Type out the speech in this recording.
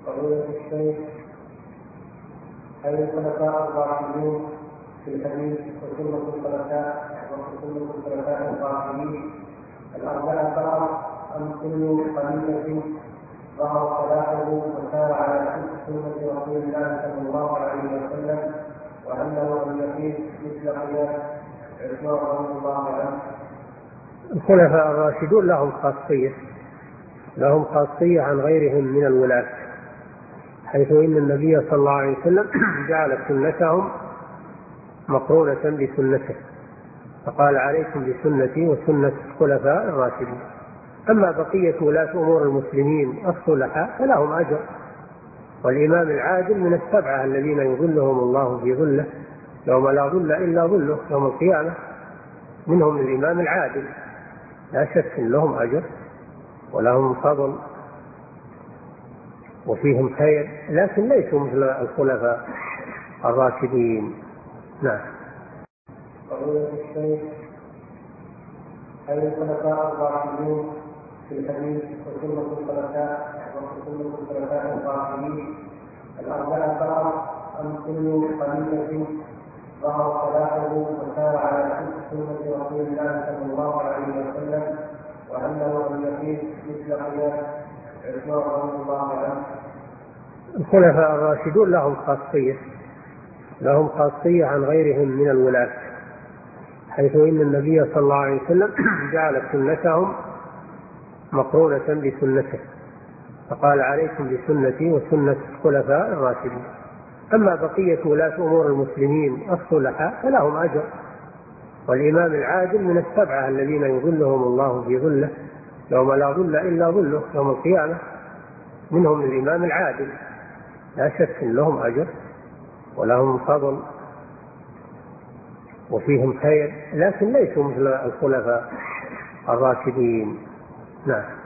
فضيلة الشيخ، هل الخلفاء الراشدون في الحديث وسنة الخلفاء الراشدين الأربعة فقط أم كل خليفة ظهر خلافه وسار على سنة رسول الله صلى الله عليه وسلم وأنه لم يقيس مثل قياس عثمان رضي الله عنه؟ الخلفاء الراشدون لهم خاصية عن غيرهم من الولاة، حيث إن النبي صلى الله عليه وسلم جعل سنتهم مقرونة بسنته، فقال عليكم بسنتي وسنة الخلفاء الراشدين. أما بقية ولاة أمور المسلمين الصلحاء فلهم أجر، والإمام العادل من السبعة الذين يظلهم الله في ظله يوم لا ظل إلا ظله يوم القيامة، منهم الإمام العادل، لا شك إن لهم أجر ولهم فضل وفيهم خير، لكن ليسوا مثل الخلفاء الراشدين. نعم. فضيلة الشيخ، هل الخلفاء الراشدون في الحديث وسنة الخلفاء الراشدين الأربعة فقط أم كل خليفة ظهر خلافه وسار على سنة رسول الله صلى الله عليه وسلم وأنه لم يقيس مثل قياس عثمان رضي الله عنه؟ الخلفاء الراشدون لهم خاصية عن غيرهم من الولاة، حيث إن النبي صلى الله عليه وسلم جعل سنتهم مقرونة بسنته، فقال عليكم بسنتي وسنة الخلفاء الراشدين. أما بقية ولاة أمور المسلمين الصلحاء فلهم أجر، والإمام العادل من السبعة الذين يظلهم الله في ظله يوم لا ظل إلا ظله يوم القيامة، منهم الإمام العادل، لا شك إن لهم أجر ولهم فضل وفيهم خير، لكن ليسوا مثل الخلفاء الراشدين. نعم.